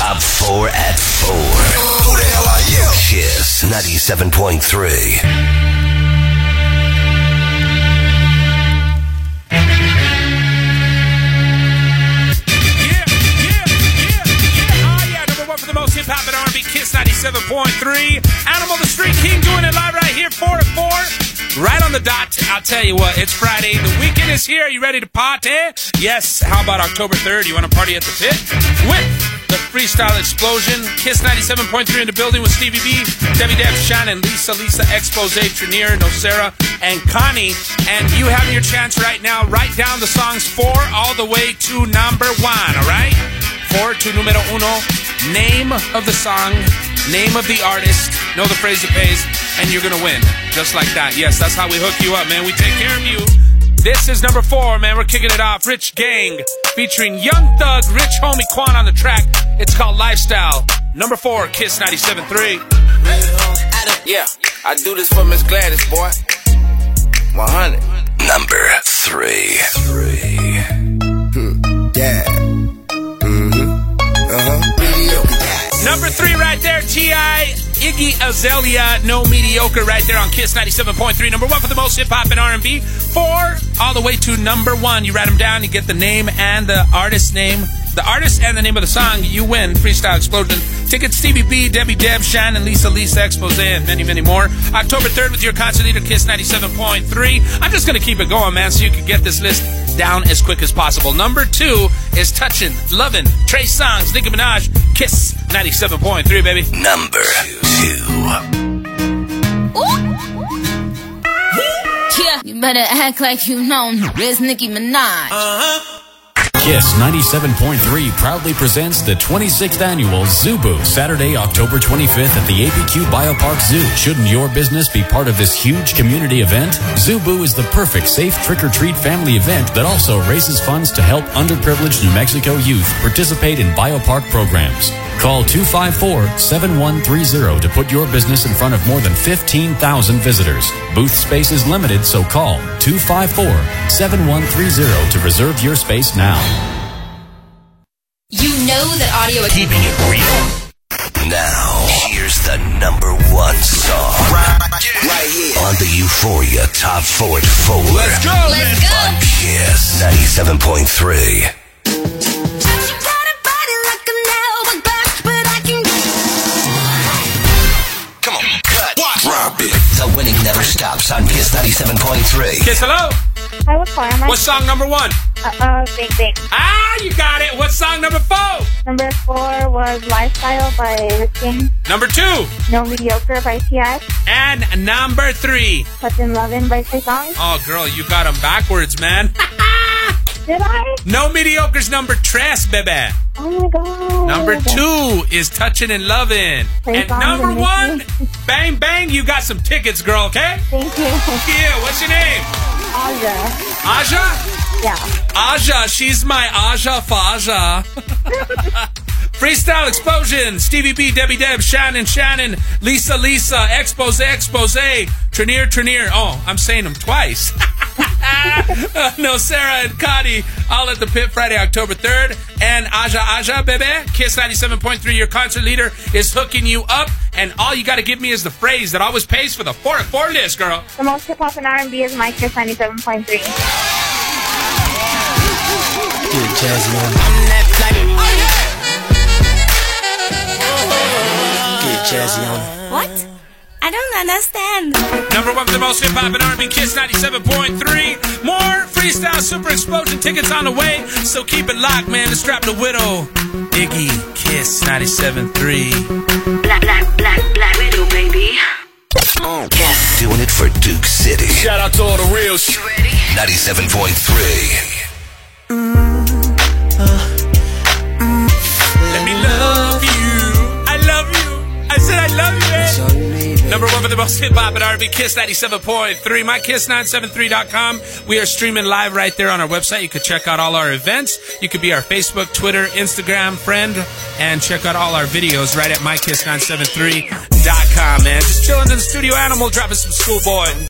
Top 4 at 4. Who the hell are you? Kiss 97.3. Hip-hop and R&B, Kiss 97.3. Animal the Street King doing it live right here, 4 to 4. Right on the dot. I'll tell you what, it's Friday. The weekend is here. You ready to party? Yes. How about October 3rd? You want to party at the pit? With the Freestyle Explosion. Kiss 97.3 in the building with Stevie B, Debbie Deb, Shannon, Lisa, Expose, Trinier, Nocera, and Connie. And you have your chance right now. Write down the songs 4 all the way to number 1, all right? 4 to numero 1. Name of the song, name of the artist, know the phrase that pays, and you're gonna win. Just like that. Yes, that's how we hook you up, man. We take care of you. This is number 4, man. We're kicking it off. Rich Gang, featuring Young Thug, Rich Homie Quan on the track. It's called Lifestyle. Number 4, Kiss 97.3. Yeah, I do this for Miss Gladys, boy. 100. Number 3. Yeah. Number 3 right there, T.I., Iggy Azalea, No Mediocre right there on Kiss 97.3. Number 1 for the most hip-hop and R&B. 4 all the way to number 1. You write them down, you get the name and the artist's name. The artist and the name of the song, you win. Freestyle Explosion. Tickets, Stevie B, Debbie Deb, Shannon, Lisa, Expose, and many, many more. October 3rd with your concert leader, Kiss 97.3. I'm just going to keep it going, man, so you can get this list down as quick as possible. Number 2 is Touchin', Lovin', Trey Songz, Nicki Minaj, Kiss 97.3, baby. Number 2. Yeah, you better act like you know it's Nicki Minaj. Kiss 97.3 proudly presents the 26th annual Zubu, Saturday, October 25th at the APQ Biopark Zoo. Shouldn't your business be part of this huge community event? Zubu is the perfect safe trick-or-treat family event that also raises funds to help underprivileged New Mexico youth participate in biopark programs. Call 254-7130 to put your business in front of more than 15,000 visitors. Booth space is limited, so call 254-7130 to reserve your space now. You know that audio is keeping it real. Now, here's the number 1 song. Right here. On the Euphoria Top 4 at 4. Let's go. Let's go. On Kiss 97.3. The winning never stops on Kiss 97.3. Kiss, hello. Hi, what's going on? What's song number 1? Big Bang. Ah, you got it. What's song number 4? Number 4 was Lifestyle by Rich Gang. Number 2? No Mediocre by T.I. And number 3? Touchin' Lovin' by Trey Songz. Oh, girl, you got them backwards, man. Did I? No Mediocre's number 3, baby. Oh my god. Number 2 is Touchin' and Lovin'. And number 1, Bang Bang, you got some tickets, girl, okay? Thank you. Yeah, what's your name? Aja. Aja? Yeah. Aja, she's my Aja Faja. Freestyle Explosion, Stevie B, Debbie Deb, Shannon, Lisa, Expose, Trinier. Oh, I'm saying them twice. No, Sarah and Connie, all at the pit Friday, October 3rd. And Aja, baby, Kiss 97.3, your concert leader, is hooking you up. And all you got to give me is the phrase that always pays for the 4 to 4 list, girl. The most hip-hop and R&B is my Kiss 97.3. Get jazzy on. Get jazzy on. What? I don't understand. Number 1 for the most hip-hop and R&B, Kiss 97.3. More Freestyle Super Explosion tickets on the way, so keep it locked, man. To strap the widow. Iggy, Kiss 97.3. Black Widow, baby. Kiss doing it for Duke City. Shout out to all the real shit. 97.3. Let me love you. I love you. I said I love you, man. Number 1 for the most hip-hop and R&B, Kiss 97.3. MyKiss973.com. We are streaming live right there on our website. You could check out all our events. You could be our Facebook, Twitter, Instagram friend, and check out all our videos right at MyKiss973.com, man. Just chilling in the studio, Animal, dropping some Schoolboy.